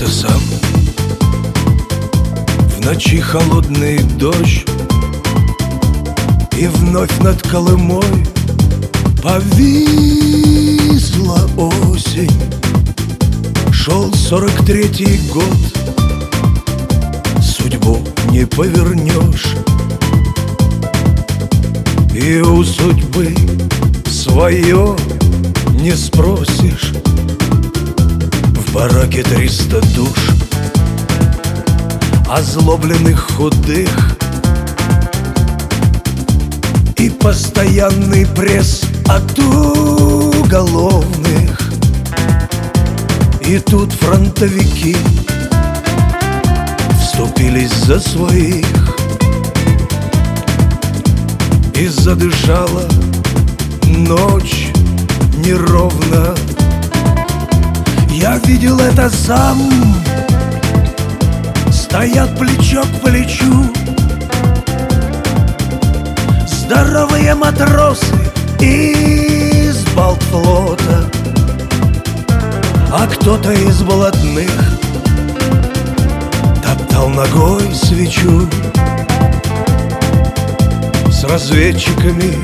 это сам. В ночи холодный дождь, и вновь над Колымой повисла осень. Шел 43-й год, судьбу не повернешь, и у судьбы свое не спросишь. В бараке 300 душ, озлобленных худых, и постоянный пресс от уголовных. И тут фронтовики вступились за своих, и задышала ночь неровно. Я видел это сам. Стоят плечо к плечу здоровые матросы из Балтфлота, а кто-то из блатных топтал ногой свечу. С разведчиками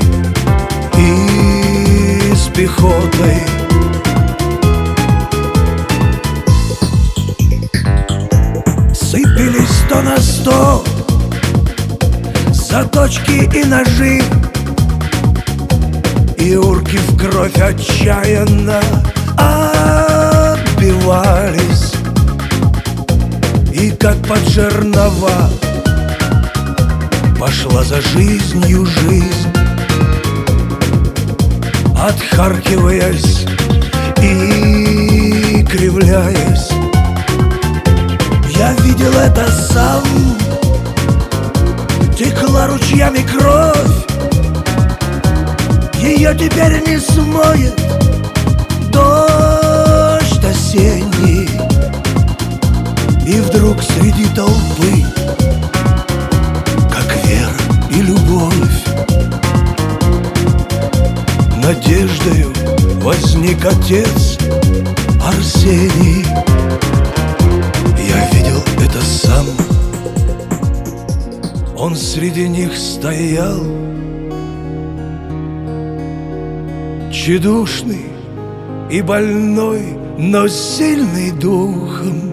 и с пехотой сыпались 100 на 100 заточки и ножи, и урки в кровь отчаянно отбивались. И как под жернова пошла за жизнью жизнь, отхаркиваясь и кривляясь. Я видел это сам. Текла ручьями кровь, ее теперь не смоет дождь осенний. И вдруг среди толпы, как вера и любовь, надеждою возник отец Арсений. Я видел это сам. Он среди них стоял, тщедушный и больной, но сильный духом.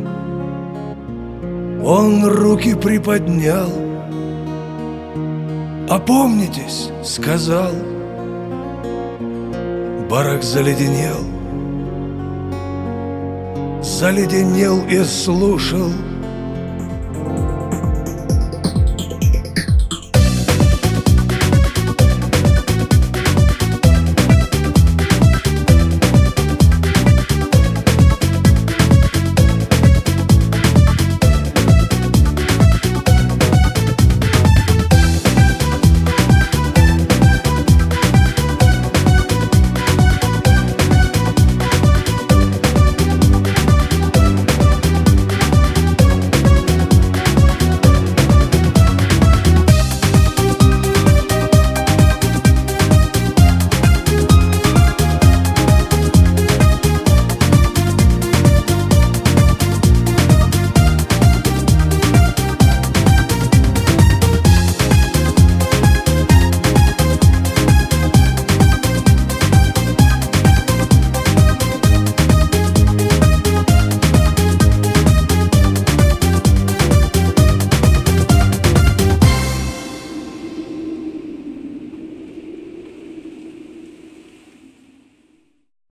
Он руки приподнял. «Опомнитесь», — сказал. Барак заледенел и слушал